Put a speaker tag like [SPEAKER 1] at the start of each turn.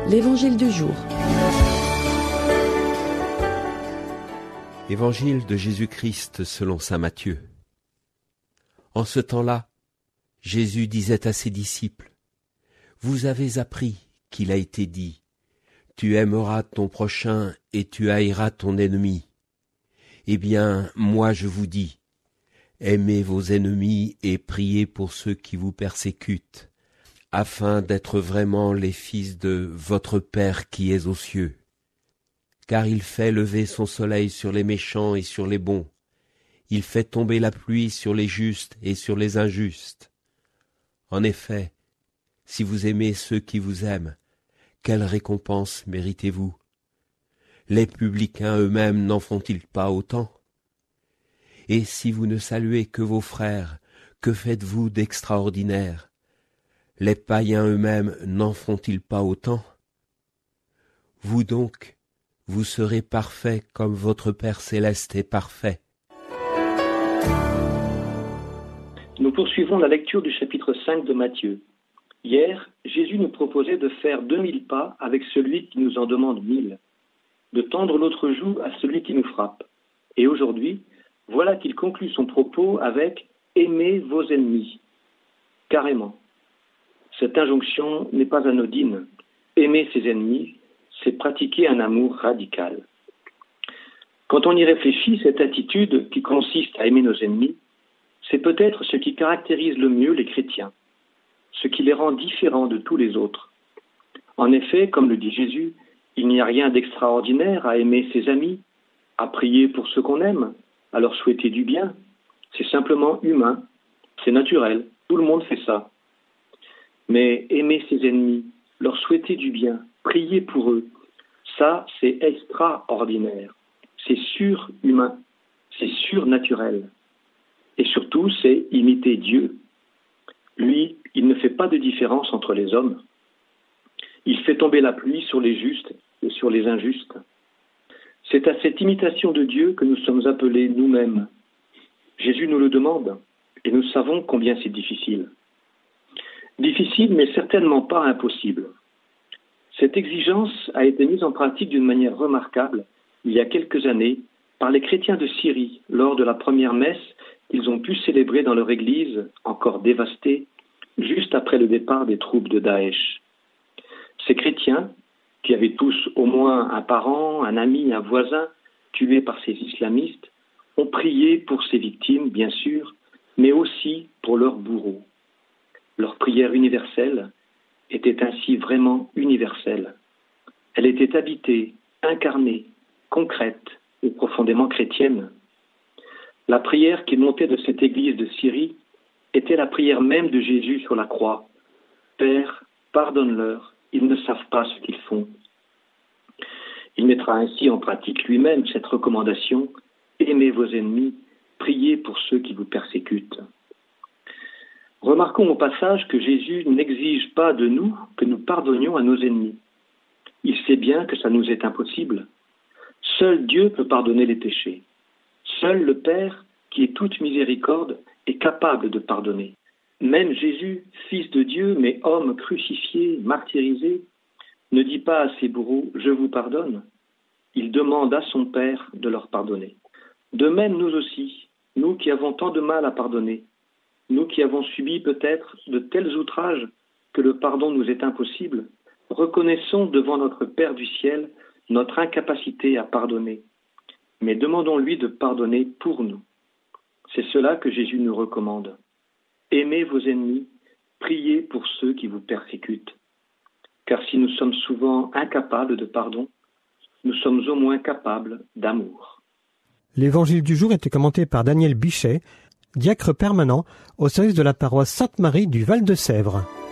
[SPEAKER 1] L'Évangile du jour.
[SPEAKER 2] Évangile de Jésus-Christ selon saint Matthieu. En ce temps-là, Jésus disait à ses disciples : « Vous avez appris qu'il a été dit : tu aimeras ton prochain et tu haïras ton ennemi. Eh bien, moi je vous dis, aimez vos ennemis et priez pour ceux qui vous persécutent, afin d'être vraiment les fils de votre Père qui est aux cieux. Car il fait lever son soleil sur les méchants et sur les bons. Il fait tomber la pluie sur les justes et sur les injustes. En effet, si vous aimez ceux qui vous aiment, quelle récompense méritez-vous ? Les publicains eux-mêmes n'en font-ils pas autant ? Et si vous ne saluez que vos frères, que faites-vous d'extraordinaire ? Les païens eux-mêmes n'en font-ils pas autant ? Vous donc, vous serez parfaits comme votre Père céleste est parfait.
[SPEAKER 3] Nous poursuivons la lecture du chapitre 5 de Matthieu. Hier, Jésus nous proposait de faire 2000 pas avec celui qui nous en demande 1000, de tendre l'autre joue à celui qui nous frappe. Et aujourd'hui, voilà qu'il conclut son propos avec « Aimez vos ennemis ». Carrément. Cette injonction n'est pas anodine. Aimer ses ennemis, c'est pratiquer un amour radical. Quand on y réfléchit, cette attitude qui consiste à aimer nos ennemis, c'est peut-être ce qui caractérise le mieux les chrétiens, ce qui les rend différents de tous les autres. En effet, comme le dit Jésus, il n'y a rien d'extraordinaire à aimer ses amis, à prier pour ceux qu'on aime, à leur souhaiter du bien. C'est simplement humain, c'est naturel, tout le monde fait ça. Mais aimer ses ennemis, leur souhaiter du bien, prier pour eux, ça c'est extraordinaire, c'est surhumain, c'est surnaturel. Et surtout, c'est imiter Dieu. Lui, il ne fait pas de différence entre les hommes. Il fait tomber la pluie sur les justes et sur les injustes. C'est à cette imitation de Dieu que nous sommes appelés nous-mêmes. Jésus nous le demande, et nous savons combien c'est difficile. Difficile, mais certainement pas impossible. Cette exigence a été mise en pratique d'une manière remarquable, il y a quelques années, par les chrétiens de Syrie, lors de la première messe qu'ils ont pu célébrer dans leur église, encore dévastée, juste après le départ des troupes de Daesh. Ces chrétiens, qui avaient tous au moins un parent, un ami, un voisin, tués par ces islamistes, ont prié pour ces victimes, bien sûr, mais aussi pour leurs bourreaux. Leur prière universelle était ainsi vraiment universelle. Elle était habitée, incarnée, concrète et profondément chrétienne. La prière qui montait de cette église de Syrie était la prière même de Jésus sur la croix. « Père, pardonne-leur, ils ne savent pas ce qu'ils font. » Il mettra ainsi en pratique lui-même cette recommandation « Aimez vos ennemis, priez pour ceux qui vous persécutent. » Remarquons au passage que Jésus n'exige pas de nous que nous pardonnions à nos ennemis. Il sait bien que ça nous est impossible. Seul Dieu peut pardonner les péchés. Seul le Père, qui est toute miséricorde, est capable de pardonner. Même Jésus, fils de Dieu, mais homme crucifié, martyrisé, ne dit pas à ses bourreaux « Je vous pardonne ». Il demande à son Père de leur pardonner. De même, nous aussi, nous qui avons tant de mal à pardonner, nous qui avons subi peut-être de tels outrages que le pardon nous est impossible, reconnaissons devant notre Père du ciel notre incapacité à pardonner. Mais demandons-lui de pardonner pour nous. C'est cela que Jésus nous recommande. Aimez vos ennemis, priez pour ceux qui vous persécutent. Car si nous sommes souvent incapables de pardon, nous sommes au moins capables d'amour.
[SPEAKER 4] L'Évangile du jour était commenté par Daniel Bichet, diacre permanent au service de la paroisse Sainte-Marie du Val-de-Sèvres.